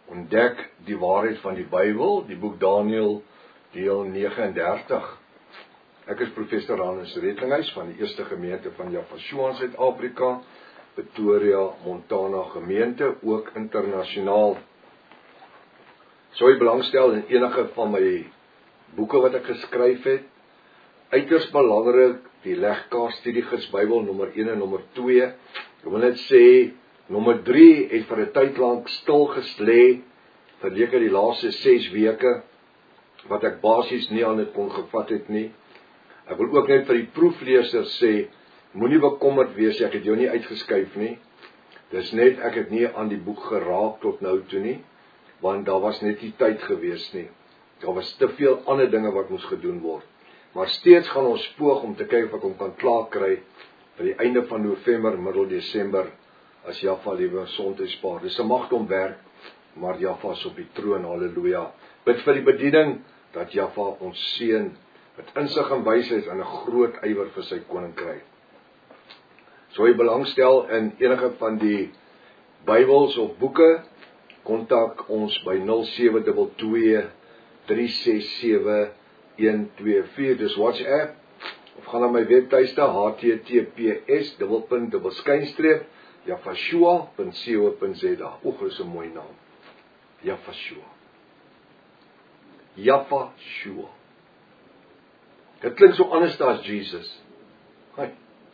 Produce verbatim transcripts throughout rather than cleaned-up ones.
Ontdek die waarheid van die Bybel, die boek Daniël, deel nege en dertig. Ek is professor Hannes Rettinghuis van die Eerste Gemeente van Yafashua in Suid-Afrika, Pretoria, Montana gemeente, ook internasionaal. Sou jy belangstel in enige van my boeke wat ek geskryf het, uiters belangrik, die legkaart studiegids Bybel nommer een en nommer twee, ek wil net sê, nommer drie het vir 'n tyd lank stil geslê, verleke die laaste ses weke, wat ek basies nie aan dit kon gevat het nie. Ek wil ook net vir die proefleesers sê, moenie bekommerd wees, ek het jou nie uitgeskuif nie. Dis net, ek het nie aan die boek geraak tot nou toe nie, want daar was net nie tyd gewees nie. Daar was te veel ander dinge wat moes gedoen word. Maar steeds gaan ons poog om te kyk of ek hom kan klaar kry vir die einde van November, middel Desember, as Jaffa liewe sondagspaar. Dis 'n magte om werk, maar Jaffa is op die troon, halleluja. Bid vir die bediening, dat Jaffa ons seën, met insig en wysheid en 'n groot ywer vir sy koninkryk. Sou jy belangstel in enige van die Bybels of boeke, kontak ons by nul sewe twee twee, drie ses sewe, een twee vier, dis WhatsApp, of gaan na my webtuiste, h t t p s, dubbelpunt, dubbelskynstreep, Yafashua punt co punt z a. Oeg, dis 'n mooi naam. Yafashua. Yafashua. Dit klink so anders as Jesus. Hi.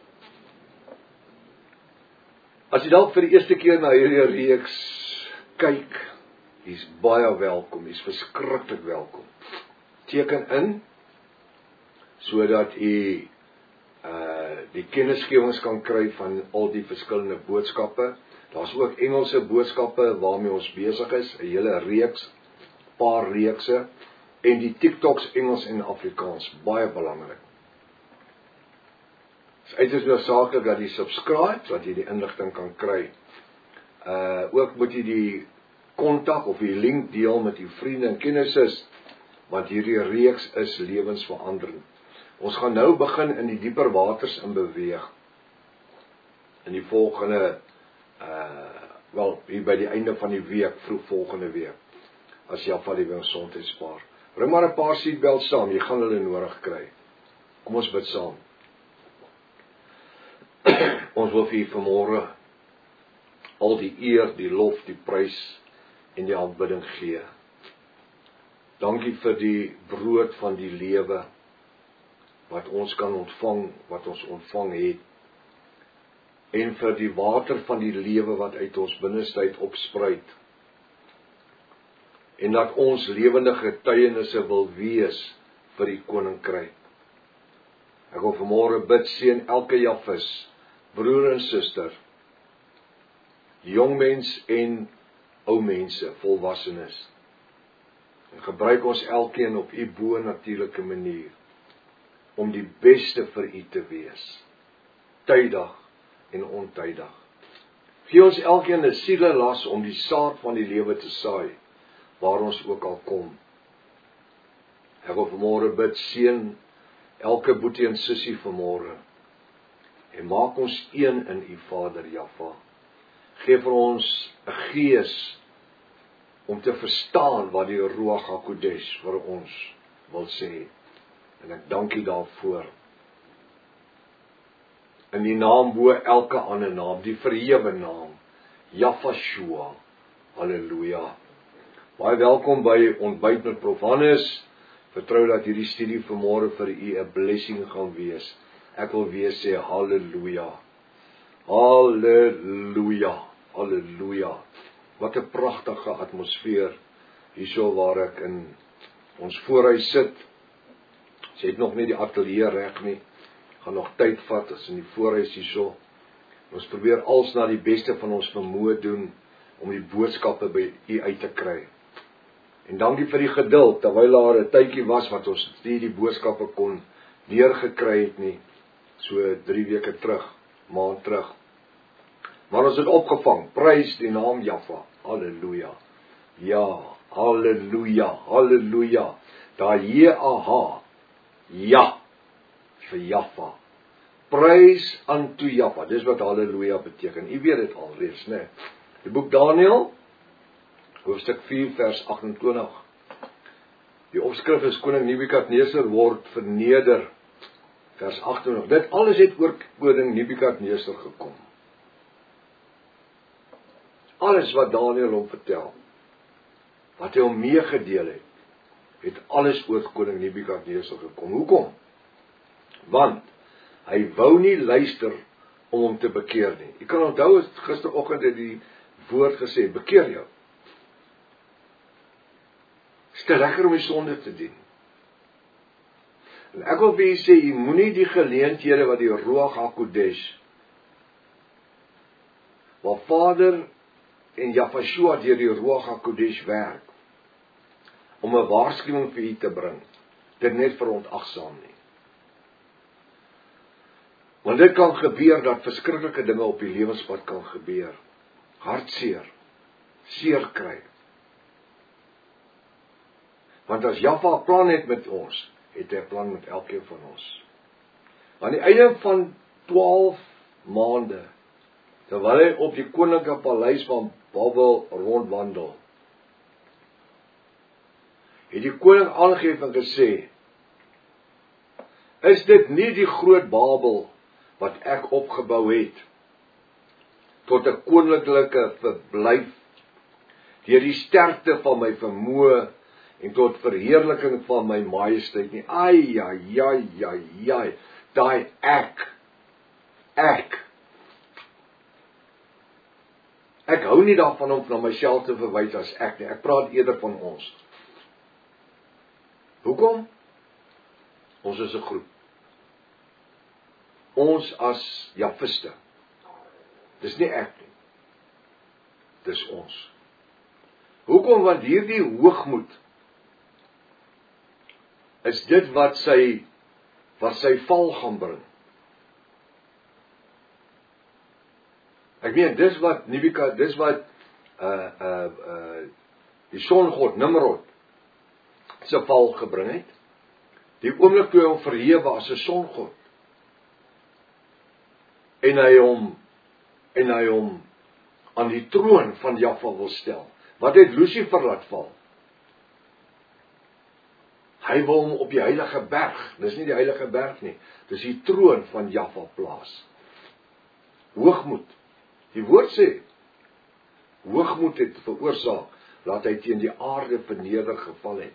As jy dalk vir die eerste keer na hierdie reeks kyk, jy's baie welkom, jy's verskriklik welkom. Teken in, sodat jy uh, die kennisgewings kan kry van al die verskillende boodskappe. Daar's ook Engelse boodskappe waarmee ons besig is, 'n hele reeks, paar reekse, en die TikToks Engels en Afrikaans, baie belangrik. Dit is uiters noodsaaklik dat jy subscribe, sodat jy die inligting kan kry. Uh, ook moet jy die kontak of die link deel met die vriende en kennisses, want hierdie reeks is lewensveranderend. Ons gaan nou begin in die dieper waters in beweeg. In die volgende, uh, wel, hier by die einde van die week, vroeg volgende week, as Jaffa liewe ons sondagspaar. Bring maar 'n paar seatbelts saam, jy gaan hulle nodig kry. Kom ons bid saam. Ons wil vir u vanmôre al die eer, die lof, die prys en die aanbidding gee. Dankie vir die brood van die lewe, wat ons kan ontvang, wat ons ontvang het, en vir die water van die lewe wat uit ons binneste uit opspruit, en dat ons lewende getuienisse wil wees vir die koninkryk. Ek wil vanmôre bid, seën elke Jaffis, broer en suster, jong mens en ou mense, volwassenes, en gebruik ons elkeen op u bo-natuurlike manier, om die beste vir u te wees, tydig en ontydig. Gee ons elkeen 'n sielelas om die saad van die lewe te saai, waar ons ook al kom. Ek wil vanmôre bid, seën elke boetie en sussie vanmôre, en maak ons een in u Vader Jaffa. Geef vir ons 'n gees om te verstaan wat die Ruach HaKodesh vir ons wil sê. En ek dank u daarvoor. In die naam bo elke ander naam, die verhewe naam, Yafashua. Halleluja. Baie welkom by Ontbyt met Prof Hannes. Vertrou dat hierdie studie vanmôre vir u 'n blessing gaan wees. Ek wil weer sê halleluja. Halleluja. Halleluja. Wat 'n pragtige atmosfeer hierso waar ek in ons voorhuis sit. Sy het nog nie die ateljee reg nie. Gaan nog tyd vat as in die voorhuis hierso. Ons probeer als na die beste van ons vermoë doen om die boodskappe by u uit te kry. En dankie vir die geduld, terwyl daar 'n tydjie was wat ons nie die boodskappe kon neergekry het nie. So drie weke terug, maand terug. Maar ons het opgevang. Prys die naam Jaffa. Halleluja. Ja, halleluja, halleluja. Daar J-A-H. Ja, vir Jaffa. Prys unto Jaffa. Dis wat halleluja beteken. U weet dit al reeds, né? Die boek Daniël, hoofstuk vier vers agt-en-twintig. Die opskrif is koning Nebukadneser word verneder, vers agt-en-twintig. Dit alles het oor koning Nebukadneser gekom. Alles wat Daniël hom vertel, wat hy hom meegedeel het, het alles oor koning Nebukadneser gekom. Hoekom? Want hy wou nie luister om hom te bekeer nie. Jy kan onthou, gisteroggend het die woord gesê, bekeer jou. Is te lekker om die sonde te dien. En ek wil vir julle sê, jy moenie die geleenthede wat die Ruach HaKodesh, waar Vader en Jafashua deur die Ruach HaKodesh werk, om 'n waarskuwing vir u te bring, dit net verontagsaam nie. Want dit kan gebeur dat verskriklike dinge op die lewenspad kan gebeur. Hartseer, seer kry. Want as Jahwe 'n plan het met ons, het hy 'n plan met elkeen van ons. Aan die einde van twaalf maande, terwyl hy op die koninklike paleis van Babel rondwandel, het die koning aangegeef en gesê, is dit nie die groot Babel wat ek opgebou het, tot 'n koninklike verblyf, deur die sterkte van my vermoë, en tot verheerliking van my majesteit nie. Ai, ai, ai, ai, ai, daai ek, ek, ek hou nie daarvan om na myself te verwys as ek nie, ek praat eerder van ons. Hoekom? Ons is 'n groep. Ons as Jafiste. Dis nie ek nie. Dis ons. Hoekom? Want hierdie hoogmoed is dit wat sy wat sy val gaan bring. Ek meen, dis wat Nebukad, dis wat uh uh uh die songod Nimrod se val gebring het. Die oomblik toe hy hom verhewe as 'n songod. En hy hom en hy hom aan die troon van Jahwe wil stel. Wat het Lucifer laat val? Hy wil hom op die heilige berg, dis nie die heilige berg nie, dis die troon van Jahwe plaas. Hoogmoed. Die woord sê, hoogmoed het veroorsaak, laat hy teen die aarde verneder geval het.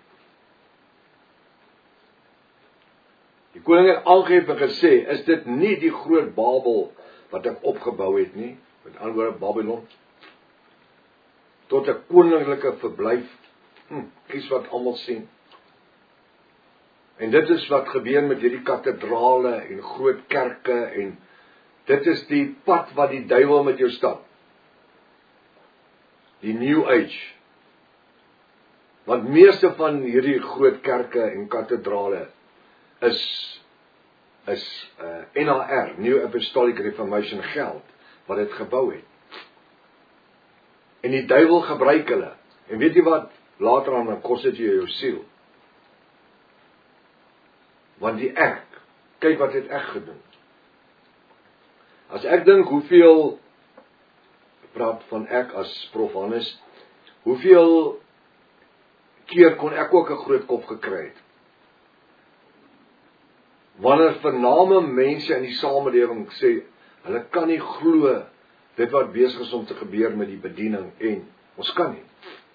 Die koning het aangegeef en gesê, is dit nie die groot Babel wat ek opgebou het nie, met ander woorde Babylon, tot 'n koninklike verblyf, hm, kies wat almal sien. En dit is wat gebeur met hierdie kathedrale en groot kerke, en dit is die pad wat die duiwel met jou stap. Die New Age. Want meeste van hierdie groot kerke en kathedrale is is uh, N A R, New Apostolic Reformation geld, wat dit gebou het. En die duiwel gebruik hulle. En weet jy wat? Later aan dan kos dit jou jou siel. Want die ek, kyk wat het ek gedoen. As ek dink hoeveel, ek praat van ek as Prof Hannes, hoeveel keer kon ek ook 'n groot kop gekry het. Wanneer vername mense in die samelewing sê, hulle kan nie glo dit wat besig is om te gebeur met die bediening, en ons kan nie.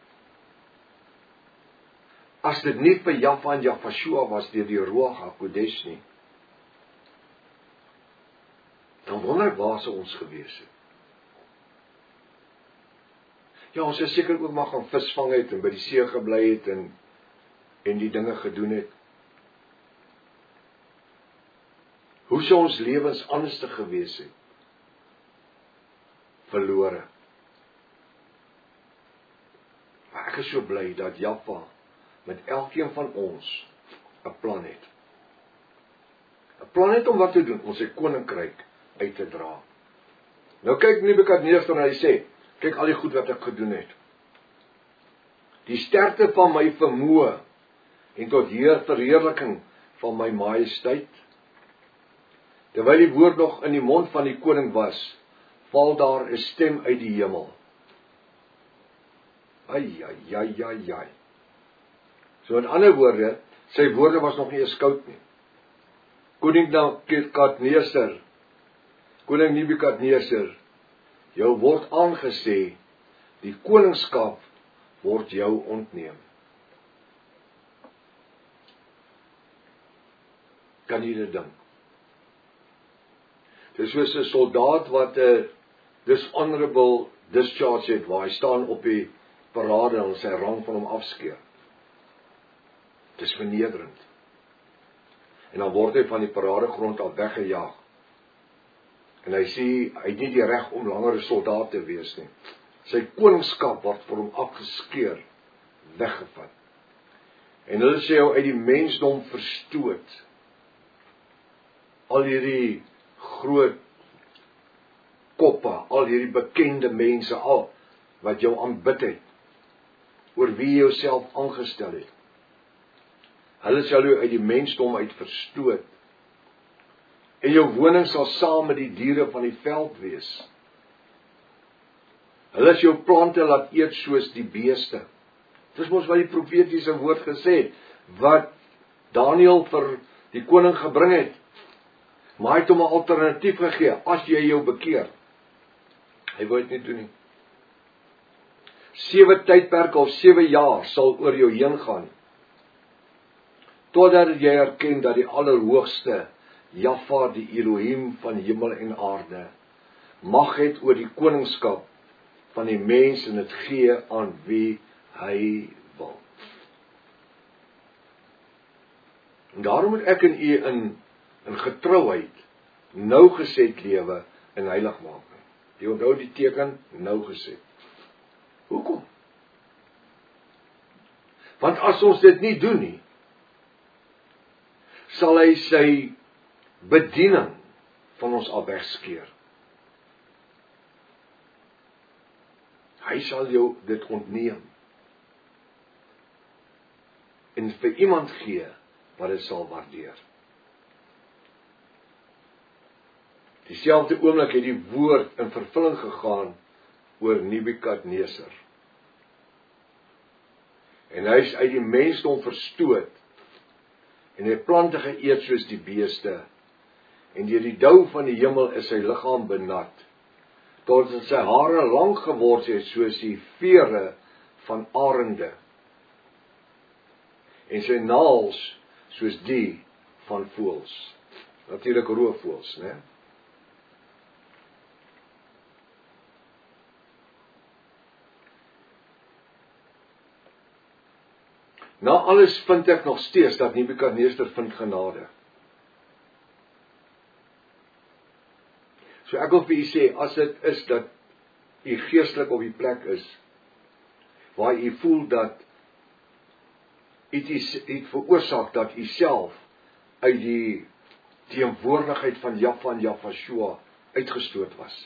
As dit nie vir Jahwe en Jafashua was deur die Ruach HaKodesh nie, dan wonder ek waar sou ons gewees het. Ja, ons is seker ook maar gaan visvang het en by die see gebly het en en die dinge gedoen het. Hoe sou ons lewens anders te gewees het? Verlore. Maar ek is so bly dat Jahwe met elkeen van ons 'n plan het. 'n Plan het om wat te doen, om sy koninkryk uit te dra. Nou kyk Nebukadneser en hy sê, kyk al die goed wat ek gedoen het. Die sterkte van my vermoë en tot heer verheerliking van my majesteit. Terwyl die woord nog in die mond van die koning was, val daar 'n stem uit die hemel. Ai, ai, ai, ai, ai. So in ander woorde, sy woorde was nog nie eens koud nie. Koning Nebukadneser, Koning Nebukadneser, jou word aangesê, die koningskap word jou ontneem. Kan jy dit dink? Dit is soos 'n soldaat wat 'n dishonorable discharge het, waar hy staan op die parade en sy rang van hom afskeer. Dit is vernederend. En dan word hy van die paradegrond af weggejaag. En hy sê, hy het nie die reg om langer 'n soldaat te wees nie. Sy koningskap word vir hom afgeskeer, weggevat. En hulle sê hy uit die mensdom verstoot. Al hierdie groot koppe, al hierdie bekende mense al, wat jou aanbid het, oor wie jy jouself aangestel het. Hulle sal jou uit die mensdom uit verstoot. En jou woning sal saam met die diere van die veld wees. Hulle sal jou plante laat eet soos die beeste. Dis mos wat die profetiese woord gesê het, wat Daniël vir die koning gebring het. Maar hy het hom 'n alternatief gegee, as jy jou bekeer. Hy wou dit nie doen nie. Sewe tydperke of sewe jaar sal oor jou heen gaan, totdat jy erken dat die Allerhoogste, Jahwe, die Elohim van hemel en aarde, mag het oor die koningskap van die mens en dit gee aan wie hy wil. En daarom moet ek en u in, in getrouheid, nougeset lewe en heiligmaking. Jy onthou die teken, nougeset. Hoekom? Want as ons dit nie doen nie, sal hy sy bediening van ons al wegskeer. Hy sal jou dit ontneem. En vir iemand gee wat dit sal waardeer. Dieselfde oomblik het die woord in vervulling gegaan oor Nebukadneser. En hy is uit die mensdom verstoot, en hy plante geëet soos die beeste, en deur die dou van die hemel is sy liggaam benat, totdat sy hare lang geword het soos die vere van arende, en sy naels soos die van voëls. Natuurlik roofvoëls, né? Na alles vind ek nog steeds dat Nebukadneser vind genade. So ek wil vir u sê, as dit is dat u geestelik op die plek is, waar u voel dat het u veroorsaak dat u self uit die teenwoordigheid van Jahwe en Jahweh uitgestoot was.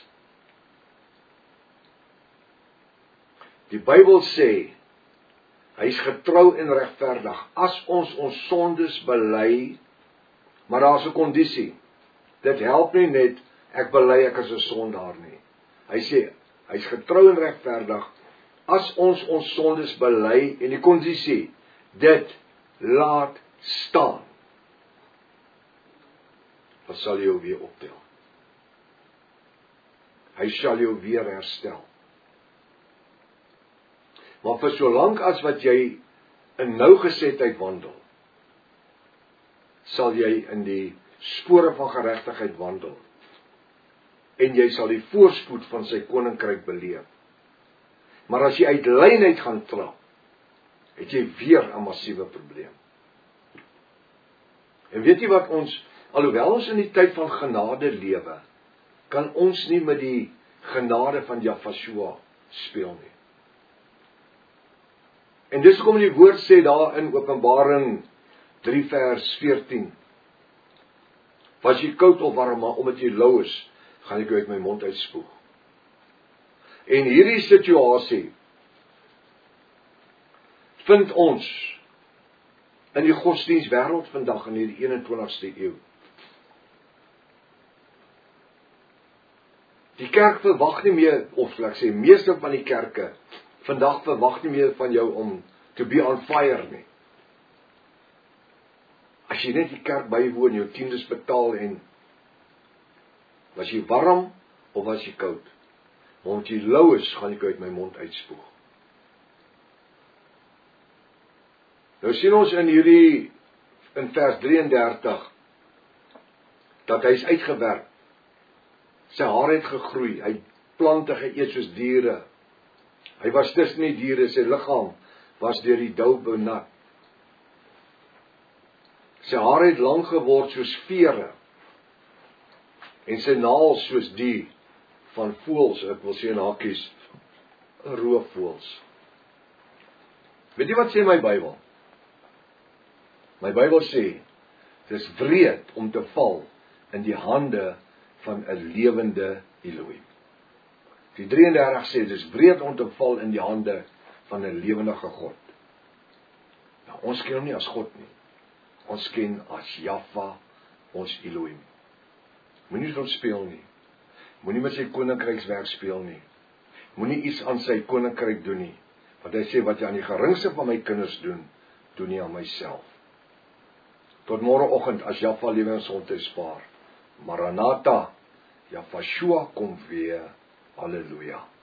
Die Bybel sê, hy is getrou en regverdig, as ons ons sondes bely, maar daar is 'n kondisie. Dit help nie net, ek bely ek is 'n sondaar nie. Hy sê, hy is getrou en regverdig, as ons ons sondes bely, en die kondisie, dit laat staan. Wat sal jou weer optel? Hy sal jou weer herstel. Maar vir so lank as wat jy in nougesetheid wandel, sal jy in die spore van geregtigheid wandel. En jy sal die voorspoed van sy koninkryk beleef. Maar as jy uit lynheid gaan trap, het jy weer 'n massiewe probleem. En weet jy wat ons, alhoewel ons in die tyd van genade lewe, kan ons nie met die genade van Jahwe speel nie. En dis hoekom die woord sê daar in Openbaring drie vers veertien, was jy koud of warm, maar omdat jy lou is, gaan ek jou uit my mond uitspoeg. En hierdie situasie vind ons in die godsdienstwêreld vandag in die eenentwintigste eeu. Die kerk verwag nie meer, of ek sê, meeste van die kerke vandag verwag nie meer van jou om to be on fire nie. As jy net die kerk bywoon, jou tiendes betaal en was jy warm of was jy koud? Maar omdat jy lou is, gaan ek uit my mond uitspoeg. Nou sien ons in hierdie, in vers drieëndertig, dat hy is uitgewerk. Sy haar het gegroei, hy het plante geëet soos diere. Hy was tussen die diere, sy liggaam was deur die dou benat. Sy hare het lang geword soos vere, en sy naels soos die van voëls, ek wil sê in hakies, roofvoëls. Weet jy wat sê my Bybel? My Bybel sê, dit is wreed om te val in die hande van 'n lewende Elohim. Die drieëndertig sê, dit is wreed om te val in die hande van 'n lewendige God. Nou, ons ken hom nie as God nie. Ons ken as Jahwe, ons Elohim. Moenie met hom speel nie. Moenie met sy koninkrykswerk speel nie. Moenie iets aan sy koninkryk doen nie. Want hy sê, wat jy aan die geringste van my kinders doen, doen nie aan myself. Tot môreoggend, as Jahwe lewe en gesondheid spaar. Maranatha, Jahwe kom weer. Halleluja.